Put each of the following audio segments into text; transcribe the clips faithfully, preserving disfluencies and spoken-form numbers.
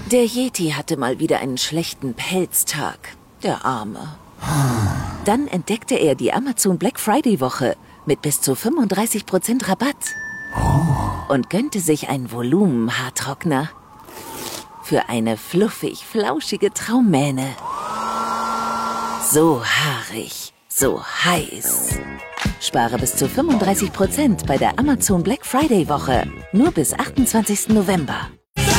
Der Yeti hatte mal wieder einen schlechten Pelztag. Der Arme. Dann entdeckte er die Amazon Black Friday Woche mit bis zu fünfunddreißig Prozent Rabatt. Und gönnte sich einen Volumen-Haartrockner. Für eine fluffig-flauschige Traummähne. So haarig, so heiß. Spare bis zu fünfunddreißig Prozent bei der Amazon Black Friday Woche. Nur bis achtundzwanzigsten November.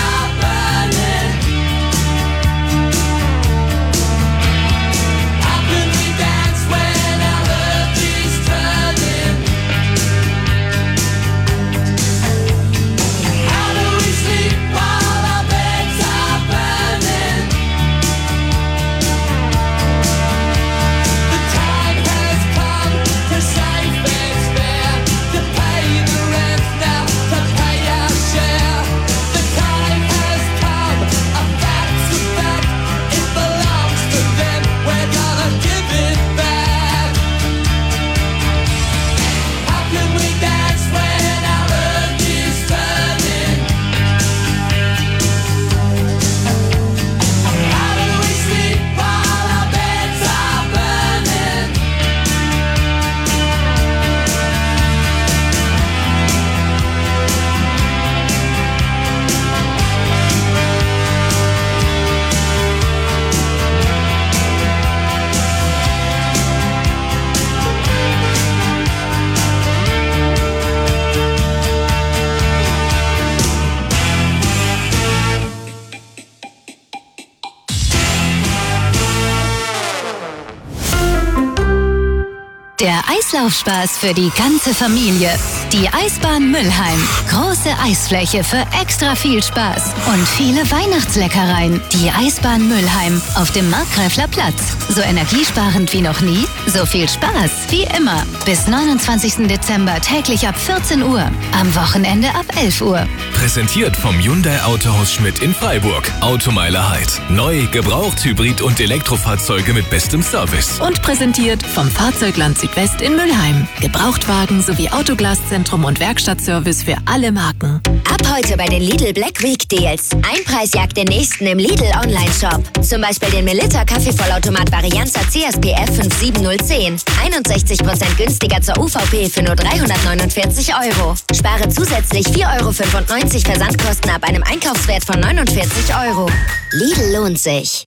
Der Eislaufspaß für die ganze Familie. Die Eisbahn Müllheim. Große Eisfläche für extra viel Spaß und viele Weihnachtsleckereien. Die Eisbahn Müllheim auf dem Markgräfler Platz. So energiesparend wie noch nie, so viel Spaß wie immer. Bis neunundzwanzigsten Dezember täglich ab vierzehn Uhr. Am Wochenende ab elf Uhr. Präsentiert vom Hyundai Autohaus Schmidt in Freiburg. Automeiler Heid. Neu, gebraucht, Hybrid- und Elektrofahrzeuge mit bestem Service. Und präsentiert vom Fahrzeugland Südwest in Müllheim. Gebrauchtwagen sowie Autoglaszentrum und Werkstattservice für alle Marken. Ab heute bei den Lidl Black Week Deals. Ein Preis jagt den nächsten im Lidl Online-Shop. Zum Beispiel den Melitta Kaffeevollautomat Varianza C S P F fünf sieben null zehn. einundsechzig Prozent günstiger zur U V P für nur dreihundertneunundvierzig Euro. Spare zusätzlich vier Euro fünfundneunzig Versandkosten ab einem Einkaufswert von neunundvierzig Euro. Lidl lohnt sich.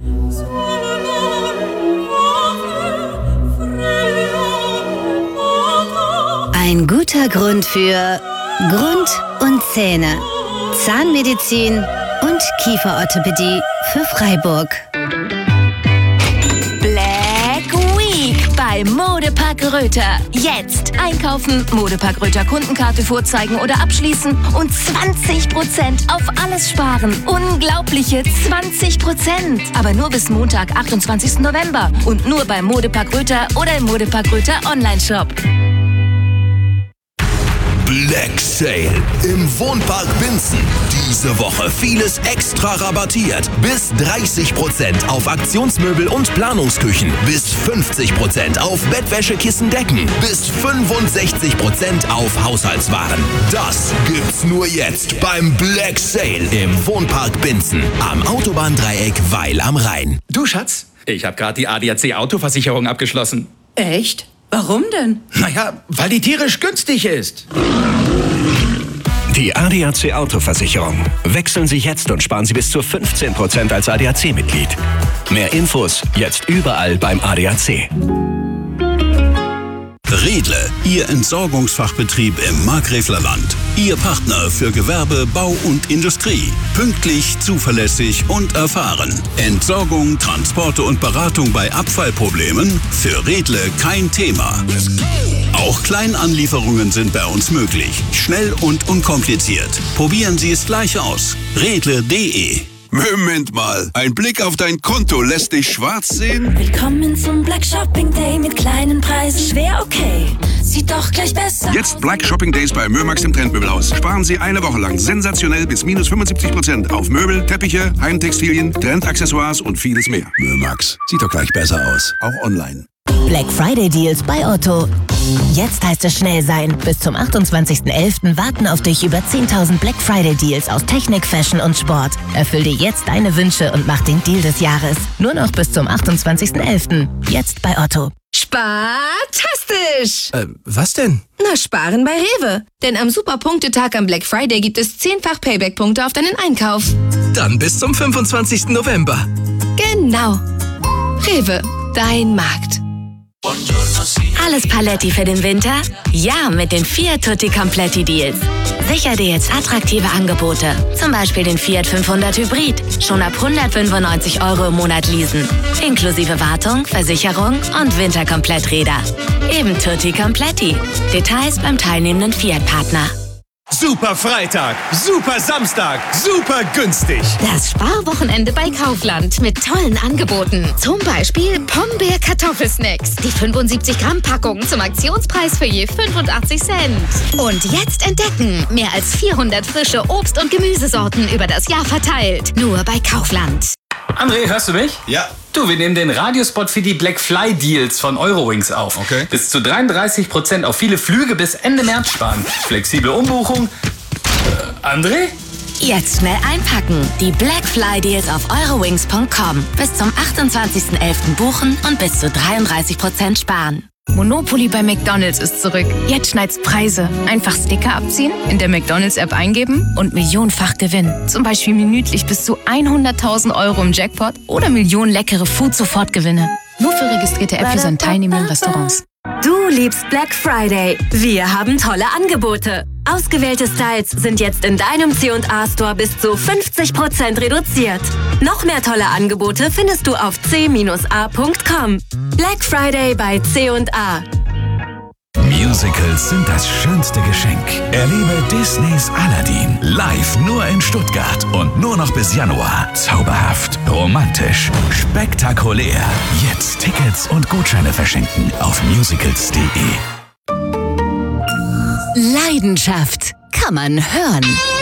Ein guter Grund für Grund und Zähne, Zahnmedizin und Kieferorthopädie für Freiburg. Black Week bei Modepark Röther. Jetzt einkaufen, Modepark Röther Kundenkarte vorzeigen oder abschließen und zwanzig Prozent auf alles sparen. Unglaubliche zwanzig Prozent. Aber nur bis Montag, achtundzwanzigsten November. Und nur beim Modepark Röther oder im Modepark Röther Online-Shop. Black Sale im Wohnpark Binzen. Diese Woche vieles extra rabattiert. Bis dreißig Prozent auf Aktionsmöbel und Planungsküchen. Bis fünfzig Prozent auf Bettwäsche, Kissen, Decken. Bis fünfundsechzig Prozent auf Haushaltswaren. Das gibt's nur jetzt beim Black Sale im Wohnpark Binzen. Am Autobahndreieck Weil am Rhein. Du Schatz, ich habe gerade die A D A C Autoversicherung abgeschlossen. Echt? Warum denn? Naja, weil die tierisch günstig ist. Die A D A C Autoversicherung. Wechseln Sie jetzt und sparen Sie bis zu fünfzehn Prozent als A D A C-Mitglied. Mehr Infos jetzt überall beim A D A C. Riedle, Ihr Entsorgungsfachbetrieb im Markgräflerland. Ihr Partner für Gewerbe, Bau und Industrie. Pünktlich, zuverlässig und erfahren. Entsorgung, Transporte und Beratung bei Abfallproblemen? Für Riedle kein Thema. Auch Kleinanlieferungen sind bei uns möglich. Schnell und unkompliziert. Probieren Sie es gleich aus. Riedle punkt de. Moment mal, ein Blick auf dein Konto lässt dich schwarz sehen? Willkommen zum Black Shopping Day mit kleinen Preisen. Schwer okay, sieht doch gleich besser. Jetzt Black Shopping Days bei Mömax im Trendmöbelhaus. Sparen Sie eine Woche lang sensationell bis minus fünfundsiebzig Prozent auf Möbel, Teppiche, Heimtextilien, Trendaccessoires und vieles mehr. Mömax, sieht doch gleich besser aus, auch online. Black Friday Deals bei Otto. Jetzt heißt es schnell sein. Bis zum achtundzwanzigsten elften warten auf dich über zehntausend Black Friday Deals aus Technik, Fashion und Sport. Erfüll dir jetzt deine Wünsche und mach den Deal des Jahres. Nur noch bis zum achtundzwanzigsten elften Jetzt bei Otto. Spartastisch! Äh, was denn? Na, sparen bei Rewe. Denn am Superpunktetag am Black Friday gibt es zehnfach Payback-Punkte auf deinen Einkauf. Dann bis zum fünfundzwanzigsten November. Genau. Rewe, dein Markt. Alles Paletti für den Winter? Ja, mit den Fiat Tutti Completi Deals. Sicher dir jetzt attraktive Angebote. Zum Beispiel den Fiat fünfhundert Hybrid. Schon ab hundertfünfundneunzig Euro im Monat leasen. Inklusive Wartung, Versicherung und Winterkompletträder. Eben Tutti Completi. Details beim teilnehmenden Fiat-Partner. Super Freitag, super Samstag, super günstig. Das Sparwochenende bei Kaufland mit tollen Angeboten. Zum Beispiel Pombeer Kartoffelsnacks. Die fünfundsiebzig Gramm Packung zum Aktionspreis für je fünfundachtzig Cent. Und jetzt entdecken. Mehr als vierhundert frische Obst- und Gemüsesorten über das Jahr verteilt. Nur bei Kaufland. André, hörst du mich? Ja. Du, wir nehmen den Radiospot für die Black Fly Deals von Eurowings auf. Okay. Bis zu dreiunddreißig Prozent auf viele Flüge bis Ende März sparen. Flexible Umbuchung. Äh, André? Jetzt schnell einpacken. Die Black Fly Deals auf eurowings punkt com. Bis zum achtundzwanzigsten elften buchen und bis zu dreiunddreißig Prozent sparen. Monopoly bei McDonald's ist zurück. Jetzt schneid's Preise. Einfach Sticker abziehen, in der McDonald's-App eingeben und millionenfach gewinnen. Zum Beispiel minütlich bis zu hunderttausend Euro im Jackpot oder Millionen leckere Food-Sofortgewinne. Nur für registrierte App-User in teilnehmenden Restaurants. Du liebst Black Friday. Wir haben tolle Angebote. Ausgewählte Styles sind jetzt in deinem C und A Store bis zu fünfzig Prozent reduziert. Noch mehr tolle Angebote findest du auf c a punkt com. Black Friday bei C und A. Musicals sind das schönste Geschenk. Erlebe Disneys Aladdin live nur in Stuttgart und nur noch bis Januar. Zauberhaft, romantisch, spektakulär. Jetzt Tickets und Gutscheine verschenken auf musicals punkt de. Leidenschaft kann man hören.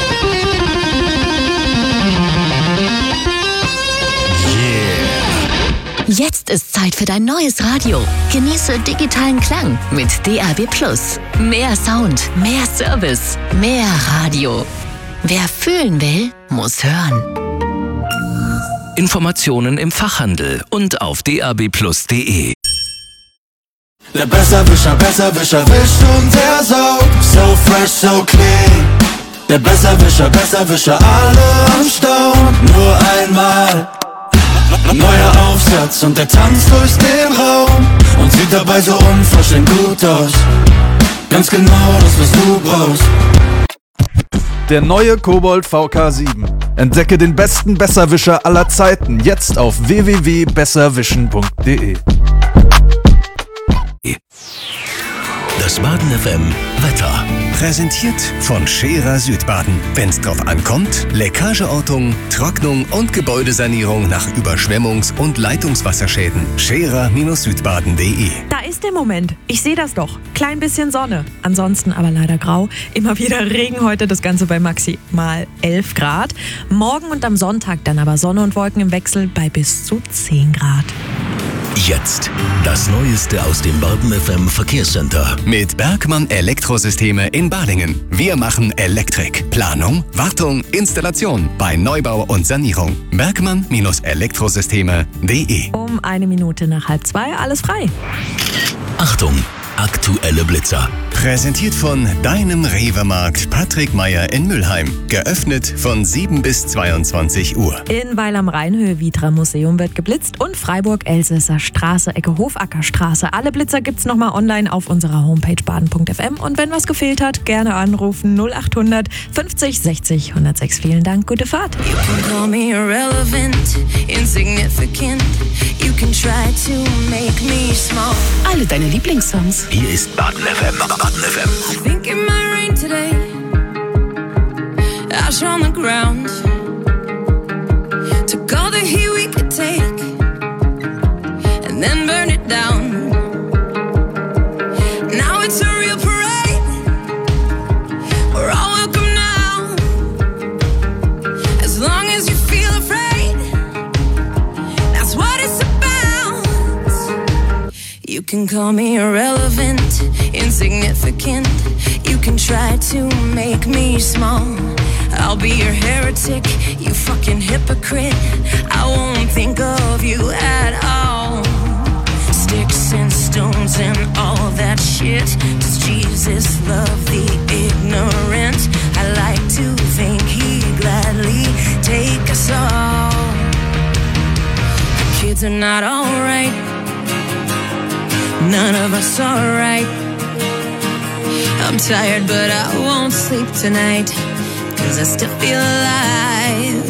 Jetzt ist Zeit für dein neues Radio. Genieße digitalen Klang mit D A B plus. Mehr Sound, mehr Service, mehr Radio. Wer fühlen will, muss hören. Informationen im Fachhandel und auf d a b plus punkt de. Der Besserwischer, Besserwischer wischt und er saugt. So fresh, so clean. Der Besserwischer, Besserwischer, alle am Staunen. Nur einmal. Neuer Aufsatz und er tanzt durch den Raum und sieht dabei so unverschämt gut aus. Ganz genau das, was du brauchst. Der neue Kobold V K sieben. Entdecke den besten Besserwischer aller Zeiten jetzt auf w w w punkt besserwischen punkt de. Das Baden F M Wetter. Präsentiert von Scherer Südbaden. Wenn's drauf ankommt, Leckageortung, Trocknung und Gebäudesanierung nach Überschwemmungs- und Leitungswasserschäden. Scherer Südbaden punkt de. Da ist der Moment. Ich sehe das doch. Klein bisschen Sonne. Ansonsten aber leider grau. Immer wieder Regen heute, das Ganze bei maximal elf Grad. Morgen und am Sonntag dann aber Sonne und Wolken im Wechsel bei bis zu zehn Grad. Jetzt das Neueste aus dem Baden F M Verkehrscenter. Mit Bergmann Elektrosysteme in Balingen. Wir machen Elektrik. Planung, Wartung, Installation bei Neubau und Sanierung. Bergmann Elektrosysteme punkt de. Um eine Minute nach halb zwei, alles frei. Achtung! Aktuelle Blitzer. Präsentiert von deinem Rewe-Markt Patrick Meyer in Mülheim. Geöffnet von sieben bis zweiundzwanzig Uhr. In Weil am Rhein Höhe Vitra Museum wird geblitzt und Freiburg Elsässer Straße, Ecke Hofackerstraße. Alle Blitzer gibt's nochmal online auf unserer Homepage baden punkt f m. Und wenn was gefehlt hat, gerne anrufen null acht hundert fünfzig sechzig hundertsechs. Vielen Dank, gute Fahrt. You can call me irrelevant, insignificant. You can try to make me small. Alle deine Lieblingssongs. Hier ist Baden F M. Baden F M. I think it might rain today. Ash on the ground. Took all the heat we could take and then burn it down. Now it's a real parade. We're all welcome now. As long as you feel afraid, that's what it's about. You can call me irrelevant, insignificant. You can try to make me small. I'll be your heretic, you fucking hypocrite. I won't think of you at all. Sticks and stones and all that shit. Does Jesus love the ignorant? I like to think he'd gladly take us all. The kids are not alright. None of us are right. I'm tired but I won't sleep tonight, 'cause I still feel alive.